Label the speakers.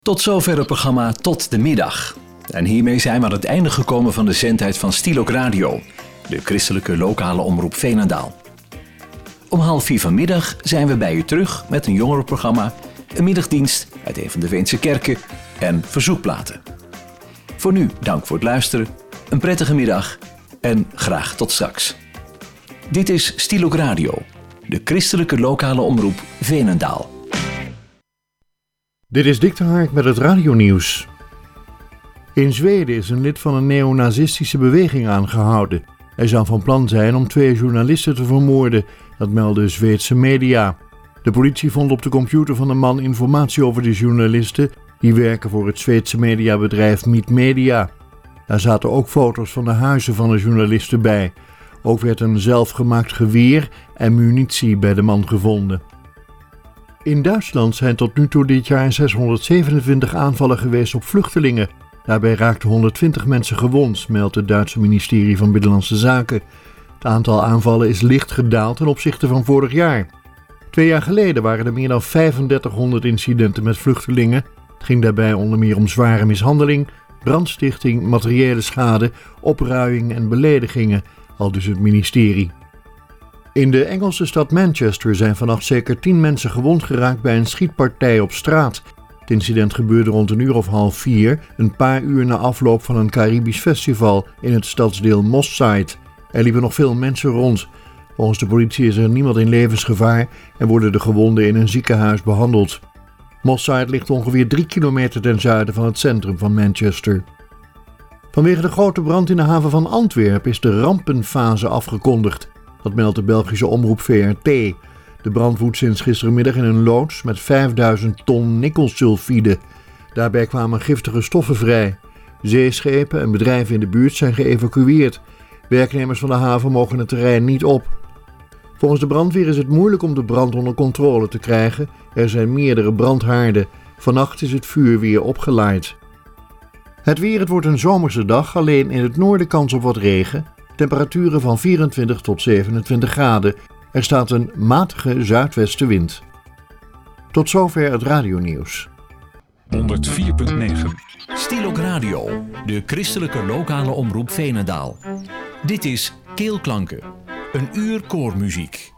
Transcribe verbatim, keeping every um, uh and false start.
Speaker 1: Tot zover het programma Tot de Middag. En hiermee zijn we aan het einde gekomen van de zendtijd van Stilo Radio, de christelijke lokale omroep Veenendaal. Om half vier vanmiddag zijn we bij u terug met een jongerenprogramma, een middagdienst uit een van de Veense kerken en verzoekplaten. Voor nu dank voor het luisteren, een prettige middag en graag tot straks. Dit is Stilo Radio, de christelijke lokale omroep Veenendaal.
Speaker 2: Dit is Dick de Hark met het radionieuws. In Zweden is een lid van een neonazistische beweging aangehouden. Hij zou van plan zijn om twee journalisten te vermoorden, dat melden Zweedse media. De politie vond op de computer van de man informatie over de journalisten die werken voor het Zweedse mediabedrijf Mitt Media. Daar zaten ook foto's van de huizen van de journalisten bij. Ook werd een zelfgemaakt geweer en munitie bij de man gevonden. In Duitsland zijn tot nu toe dit jaar zeshonderdzevenentwintig aanvallen geweest op vluchtelingen. Daarbij raakten honderdtwintig mensen gewond, meldt het Duitse ministerie van Binnenlandse Zaken. Het aantal aanvallen is licht gedaald ten opzichte van vorig jaar. Twee jaar geleden waren er meer dan vijfendertighonderd incidenten met vluchtelingen. Het ging daarbij onder meer om zware mishandeling, brandstichting, materiële schade, opruiing en beledigingen, aldus het ministerie. In de Engelse stad Manchester zijn vannacht zeker tien mensen gewond geraakt bij een schietpartij op straat. Het incident gebeurde rond een uur of half vier, een paar uur na afloop van een Caribisch festival in het stadsdeel Moss Side. Er liepen nog veel mensen rond. Volgens de politie is er niemand in levensgevaar en worden de gewonden in een ziekenhuis behandeld. Moss Side ligt ongeveer drie kilometer ten zuiden van het centrum van Manchester. Vanwege de grote brand in de haven van Antwerpen is de rampenfase afgekondigd. Dat meldt de Belgische omroep V R T. De brand woedt sinds gistermiddag in een loods met vijfduizend ton nikkelsulfide. Daarbij kwamen giftige stoffen vrij. Zeeschepen en bedrijven in de buurt zijn geëvacueerd. Werknemers van de haven mogen het terrein niet op. Volgens de brandweer is het moeilijk om de brand onder controle te krijgen. Er zijn meerdere brandhaarden. Vannacht is het vuur weer opgelaaid. Het weer, het wordt een zomerse dag, alleen in het noorden kans op wat regen. Temperaturen van vierentwintig tot zevenentwintig graden. Er staat een matige zuidwestenwind. Tot zover het radionieuws.
Speaker 1: honderd vier komma negen Stilo Radio, de christelijke lokale omroep Veenendaal. Dit is Keelklanken, een uur koormuziek.